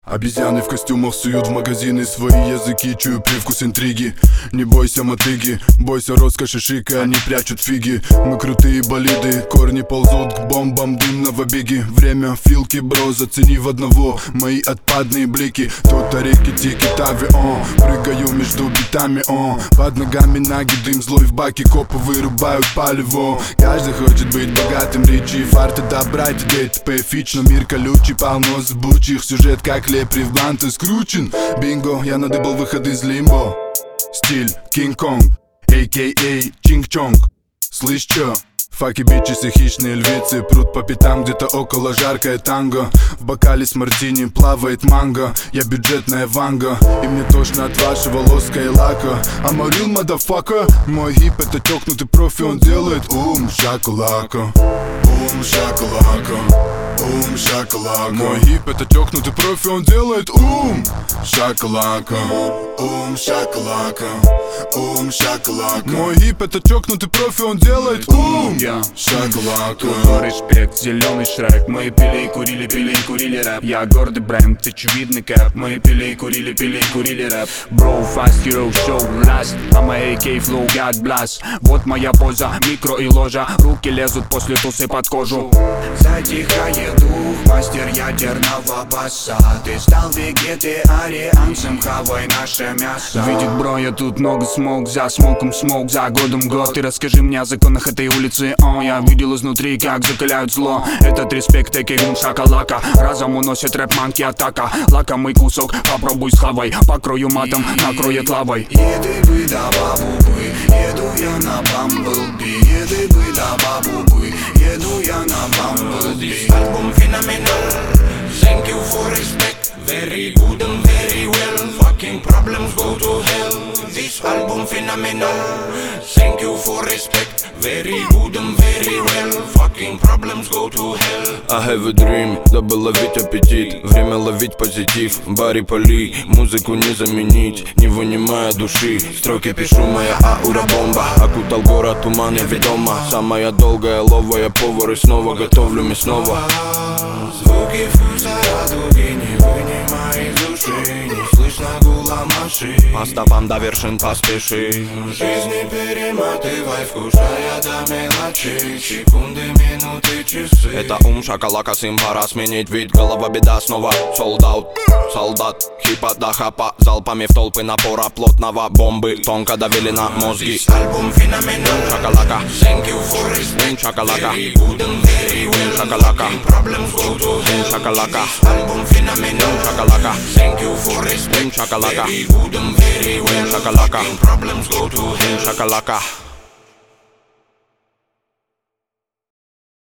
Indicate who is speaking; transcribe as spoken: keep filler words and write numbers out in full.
Speaker 1: Обезьяны в костюмах суют в магазины свои языки, чую привкус интриги. Не бойся мотыги, бойся роскоши шика, они прячут фиги. Мы крутые болиды, корни ползут к бомбам дымного беги. Время филки, бро, зацени в одного мои отпадные блики. Тут реки тики-тави, о, прыгаю между битами, о. Под ногами наги, дым злой в баке, копы вырубают палево. Каждый хочет быть богатым, речи, фарты добра, ДТП, эпично, мир колючий, полно зыбучих. Сюжет как лепри в бланты скручен. Бинго, я надыбал выход из лимбо. Стиль Кинг-Конг, а ка а Чинг-Чонг. Слышь, чё? Факи, бичесы, хищные львицы прут по пятам, где-то около жаркое танго. В бокале с мартини плавает манго. Я бюджетная ванга, и мне тошно от вашего лоска и лака. Амарил, мадафака. Мой гип это тёкнутый профи, он делает ум шакалака. Ум шакалака. Ум шакалака. Мой гип это тёкнутый профи, он делает ум шакалака. Ум шакалака. Ум шакалака. Мой гип это чокнутый профи, он делает ум шакалака.
Speaker 2: Респект, зеленый шрек. Мы пили и курили, пили и курили рэп. Я гордый бренд, очевидный кэп. Мы пили и курили, пили и курили рэп. Bro, fast hero, show last. А моя а ка а flow, God bless. Вот моя поза, микро и ложа. Руки лезут после тусы под кожу. Затихает дух, мастер ядерного баса. Ты стал вегетарианцем, хавай наше мясо. Видит бро, я тут много смог. За смоком смог, за годом год. Ты расскажи мне о законах этой улицы. О, я видел изнутри, как закаляют зло. Этот респект, а ка а шакалака. Разом уносит рэп, манки, атака. Лакомый кусок, попробуй схавай. Покрою матом, накроет лавой. Еды бы да бабу бы, еду я на Бамблби. Еды бы да бабу бы, еду я на Бамблби.
Speaker 3: Album phenomenal, thank you for respect. Very good and very well, fucking problems go to hell. This album phenomenal, thank you for respect. Very good and very well, fucking problems go to hell.
Speaker 4: I have a dream, дабы ловить аппетит. Время ловить позитив, Барри Поли. Музыку не заменить, не вынимая души. Строки пишу, моя аура бомба. Окутал город туман, я ведома. Самая долгая ловая повар. И снова готовлю мясного.
Speaker 3: Звуки вкуса радуги, не вынимай из души. Не слышно гула машин.
Speaker 4: По стопам до вершин поспеши.
Speaker 3: Жизни перематывай, вкушая до мелочей. Секунды, минуты, часы.
Speaker 4: Это ум шакалака, сим пора сменить вид. Голова беда снова, солдат, солдат. Хипа да хапа, залпами в толпы напора плотного. Бомбы тонко давили на мозги.
Speaker 3: Album phenomenal,
Speaker 4: Шакалака,
Speaker 3: thank you for respect.
Speaker 4: шакалака,
Speaker 3: Very good and very well,
Speaker 4: шакалака,
Speaker 3: problems go to hell.
Speaker 4: шакалака,
Speaker 3: Album phenomenal,
Speaker 4: шакалака,
Speaker 3: thank you for respect.
Speaker 4: шакалака,
Speaker 3: Very good and very well,
Speaker 4: шакалака,
Speaker 3: problems go to hell.
Speaker 4: шакалака.